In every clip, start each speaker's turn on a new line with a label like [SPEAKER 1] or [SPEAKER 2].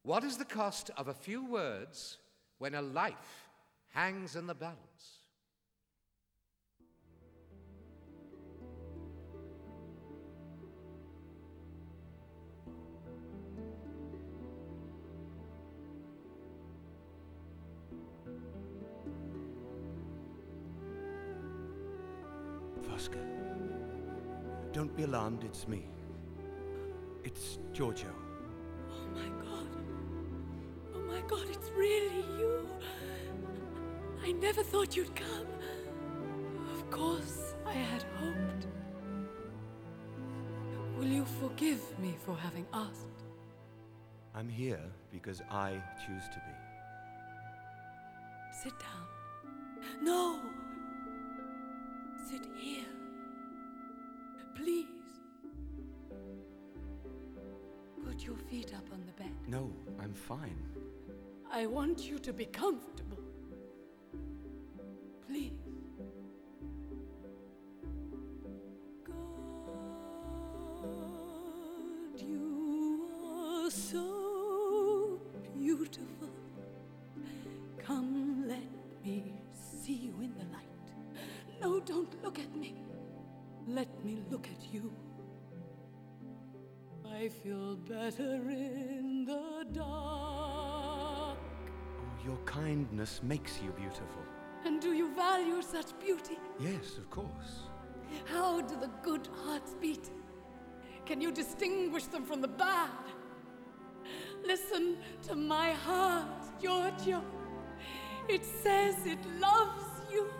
[SPEAKER 1] What is the cost of a few words when a life hangs in the balance?
[SPEAKER 2] Vasca, don't be alarmed, it's me. It's Giorgio.
[SPEAKER 3] Oh my God. Oh my God, it's really you. I never thought you'd come. Of course, I had hoped. Will you forgive me for having asked?
[SPEAKER 2] I'm here because I choose to be.
[SPEAKER 3] Sit down. No! Sit here. Please. Put your feet up on the bed.
[SPEAKER 2] No, I'm fine.
[SPEAKER 3] I want you to be comfortable. Please. God, you are so beautiful. Come, let me see you in the light. No, don't look at me. Let me look at you. I feel better in the dark.
[SPEAKER 2] Oh, your kindness makes you beautiful.
[SPEAKER 3] And do you value such beauty?
[SPEAKER 2] Yes, of course.
[SPEAKER 3] How do the good hearts beat? Can you distinguish them from the bad? Listen to my heart, Giorgio. It says it loves you.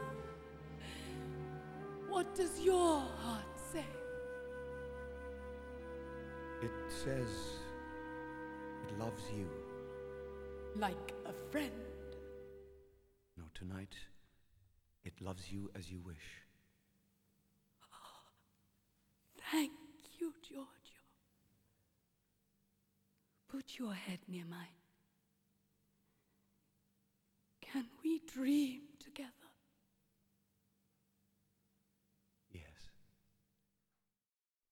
[SPEAKER 3] What does your heart say?
[SPEAKER 2] It says it loves you.
[SPEAKER 3] Like a friend.
[SPEAKER 2] No, tonight, it loves you as you wish.
[SPEAKER 3] Thank you, Giorgio. Put your head near mine. Can we dream